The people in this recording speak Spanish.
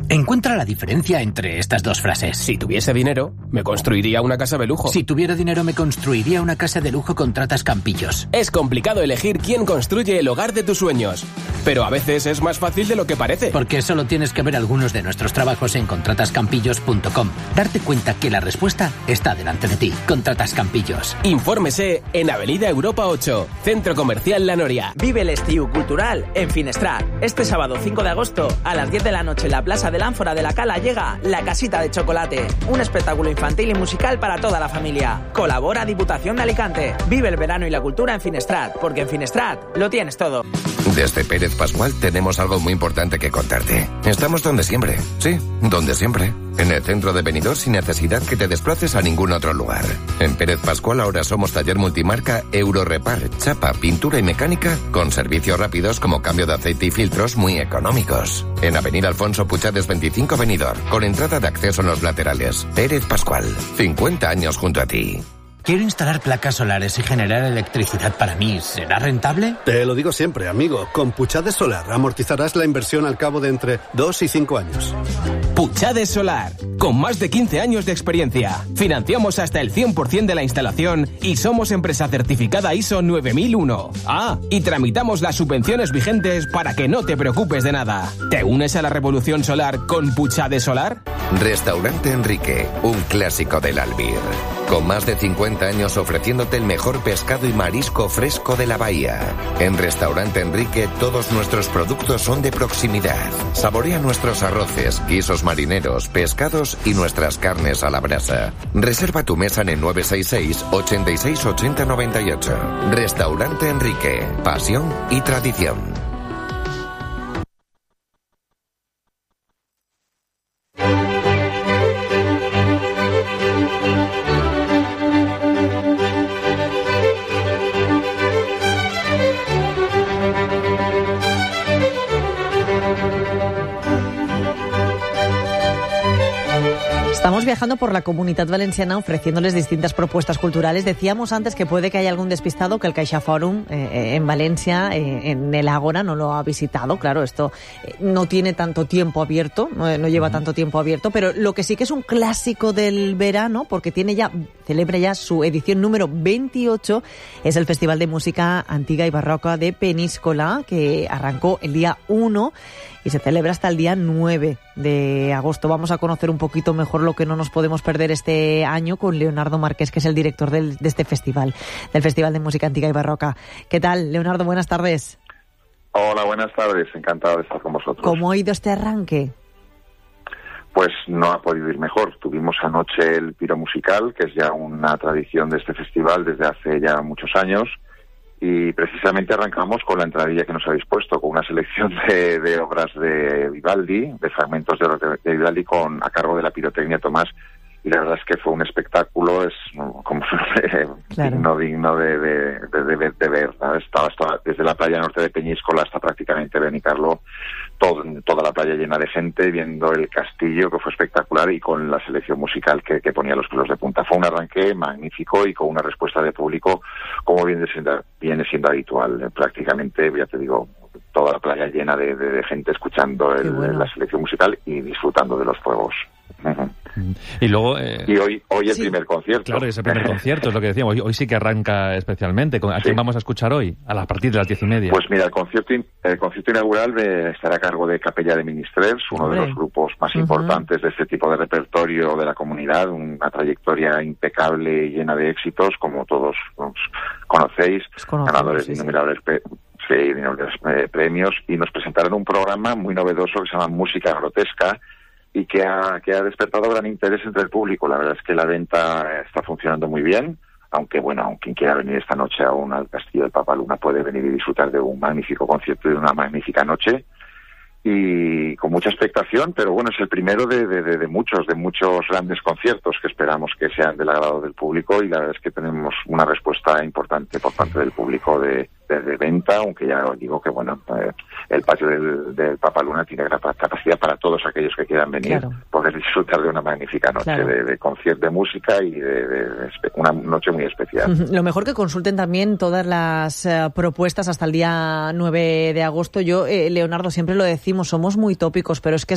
Encuentra la diferencia entre estas dos frases. Si tuviese dinero, me construiría una casa de lujo. Si tuviera dinero, me construiría una casa de lujo con Tratas Campillos. Es complicado elegir quién construye el hogar de tus sueños, pero a veces es más fácil de lo que parece. Porque solo tienes que ver algunos de nuestros trabajos en contratascampillos.com. Darte cuenta que la respuesta está delante de ti. Contratas Campillos. Infórmese en Avenida Europa 8, Centro Comercial La Noria. Vive el estiu cultural en Finestrat. Este sábado 5 de agosto, a las 10 de la noche en la Plaza del Ánfora de la Cala llega La Casita de Chocolate, un espectáculo infantil y musical para toda la familia. Colabora Diputación de Alicante. Vive el verano y la cultura en Finestrat, porque en Finestrat lo tienes todo. Desde Pérez Pascual tenemos algo muy importante que contarte. Estamos donde siempre, sí, donde siempre. En el centro de Benidorm sin necesidad que te desplaces a ningún otro lugar. En Pérez Pascual ahora somos taller multimarca Eurorepar, chapa, pintura y mecánica con servicios rápidos como cambio de aceite y filtros muy económicos. En Avenida Alfonso Puchades 25 Benidorm, con entrada de acceso en los laterales. Pérez Pascual, 50 años junto a ti. Quiero instalar placas solares y generar electricidad para mí. ¿Será rentable? Te lo digo siempre, amigo. Con Puchades Solar amortizarás la inversión al cabo de entre 2 y 5 años. Puchades Solar, con más de 15 años de experiencia. Financiamos hasta el 100% de la instalación y somos empresa certificada ISO 9001. Ah, y tramitamos las subvenciones vigentes para que no te preocupes de nada. ¿Te unes a la revolución solar con Puchades Solar? Restaurante Enrique, un clásico del Albir. Con más de 50 años ofreciéndote el mejor pescado y marisco fresco de la bahía. En Restaurante Enrique todos nuestros productos son de proximidad. Saborea nuestros arroces, guisos marineros, pescados y nuestras carnes a la brasa. Reserva tu mesa en el 966 86 80 98. Restaurante Enrique, pasión y tradición. Estamos viajando por la Comunitat Valenciana ofreciéndoles distintas propuestas culturales. Decíamos antes que puede que haya algún despistado que el CaixaForum en Valencia, en el Ágora, no lo ha visitado. Claro, esto no tiene tanto tiempo abierto, no lleva tanto tiempo abierto, pero lo que sí que es un clásico del verano, porque celebra ya su edición número 28, es el Festival de Música Antiga y Barroca de Peníscola, que arrancó el día 1 y se celebra hasta el día 9 de agosto. Vamos a conocer un poquito mejor lo que no nos podemos perder este año con Leonardo Marqués, que es el director de este festival, del Festival de Música Antiga y Barroca. ¿Qué tal, Leonardo? Buenas tardes. Hola, buenas tardes. Encantado de estar con vosotros. ¿Cómo ha ido este arranque? Pues no ha podido ir mejor. Tuvimos anoche el Piro Musical, que es ya una tradición de este festival desde hace ya muchos años. Y precisamente arrancamos con la entradilla que nos habéis puesto, con una selección de obras de Vivaldi, de fragmentos de obras de Vivaldi a cargo de la pirotecnia Tomás. Y la verdad es que fue un espectáculo, es como digno de ver, ¿no? Estaba desde la playa norte de Peñíscola hasta prácticamente Benicarló, toda la playa llena de gente, viendo el castillo, que fue espectacular, y con la selección musical que ponía los pelos de punta. Fue un arranque magnífico y con una respuesta de público como viene siendo habitual. Prácticamente, ya te digo, toda la playa llena de gente escuchando la selección musical y disfrutando de los fuegos. Y luego y hoy el primer concierto. Claro, es el primer concierto, es lo que decíamos. Hoy sí que arranca especialmente. ¿A quién vamos a escuchar hoy? A partir de las 10:30. Pues mira, el concierto inaugural estará a cargo de Capella de Ministrers, uno de los grupos más importantes de este tipo de repertorio de la comunidad, una trayectoria impecable y llena de éxitos, como todos conocéis, ganadores de innumerables premios, y nos presentarán un programa muy novedoso que se llama Música Grotesca, y que ha despertado gran interés entre el público. La verdad es que la venta está funcionando muy bien, aunque quien quiera venir esta noche aún al Castillo del Papaluna puede venir y disfrutar de un magnífico concierto y de una magnífica noche, y con mucha expectación, pero bueno, es el primero de muchos grandes conciertos que esperamos que sean del agrado del público, y la verdad es que tenemos una respuesta importante por parte del público de venta, aunque ya os digo que el patio del Papaluna tiene capacidad para todos aquellos que quieran venir, poder disfrutar de una magnífica noche de concierto de música y de una noche muy especial. Lo mejor que consulten también todas las propuestas hasta el día 9 de agosto. Yo, Leonardo, siempre lo decimos, somos muy tópicos, pero es que